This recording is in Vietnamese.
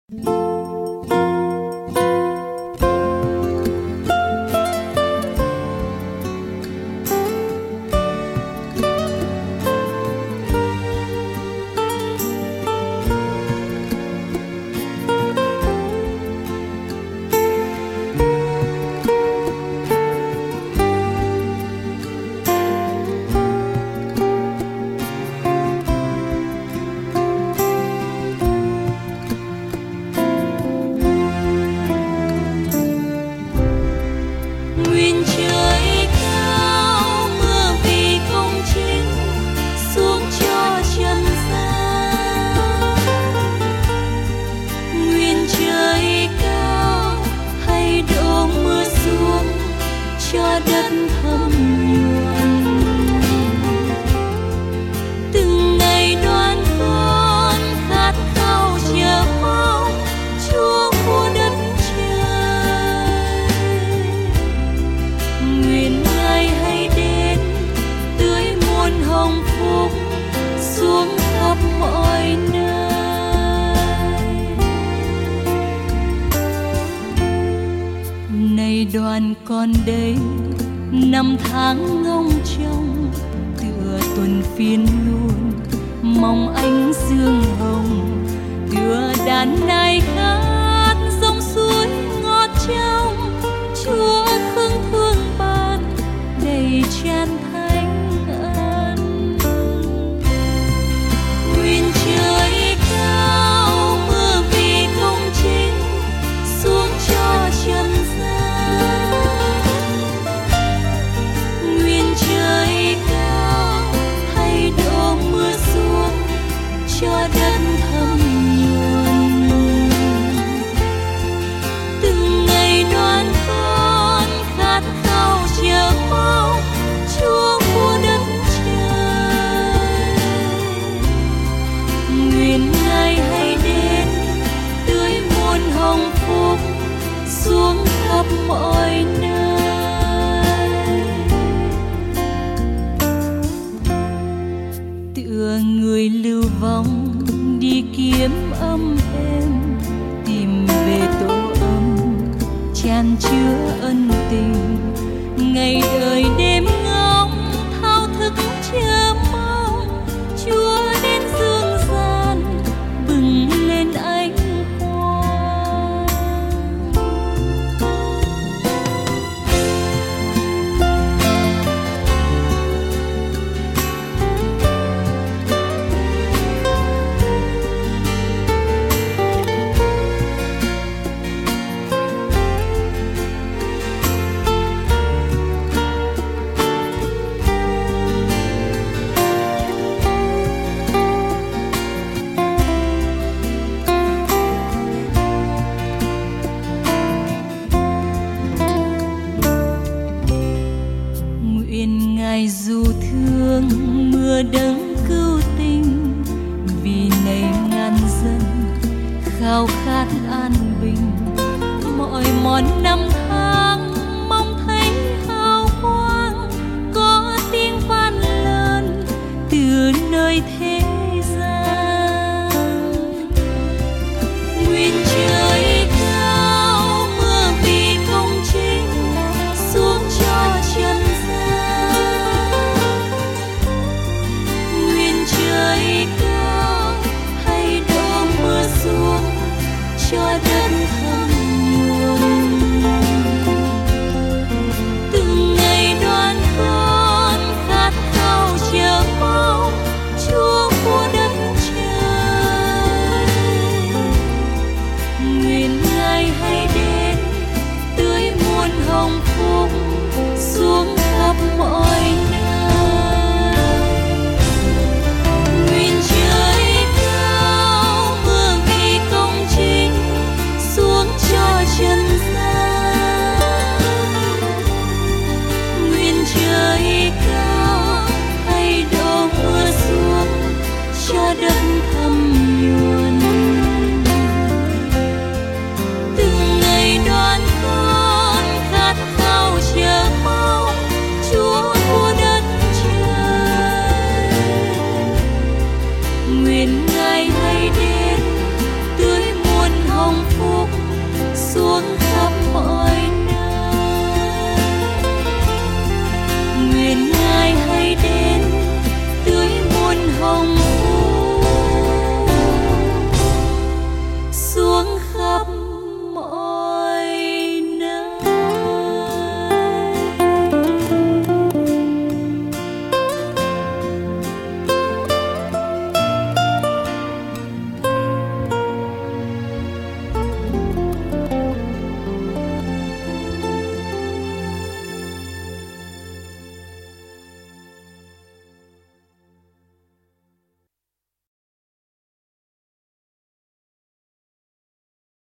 Đoàn con đây năm tháng ngông trông tựa tuần phiên luôn mong ánh dương hồng tựa đàn nai khát dòng suối ngọt trong Chúa khương thương ban đầy tràn thánh ân. Nguyện trời cao mưa vì công chính xuống cho trần gian. Trời cao hay đổ mưa xuống cho đất thấm nhuần. Từng ngày đoan con khát khao chờ mong Chúa của đất trời. Nguyện Ngài hãy đến tưới muôn hồng phúc xuống khắp mọi nơi. Người lưu vong đi kiếm ấm êm tìm về tổ ấm chan chứa ân tình ngày đời đêm ngóng thao thức chờ mong Chúa đến dương gian bừng lên ánh quang. Dù thương mưa đấng cứu tình vì này ngàn dân khao khát an bình mọi mòn năm tháng mong thấy hào quang có tiếng van lớn từ nơi thế gian. Nguyện trời cao mưa vì công chính xuống cho trần cho đất thấm nhuần. Từng ngày đoan con khát khao chờ mong Chúa của đất trời. Nguyện Ngài hãy đến tưới muôn hồng phúc xuống khắp mọi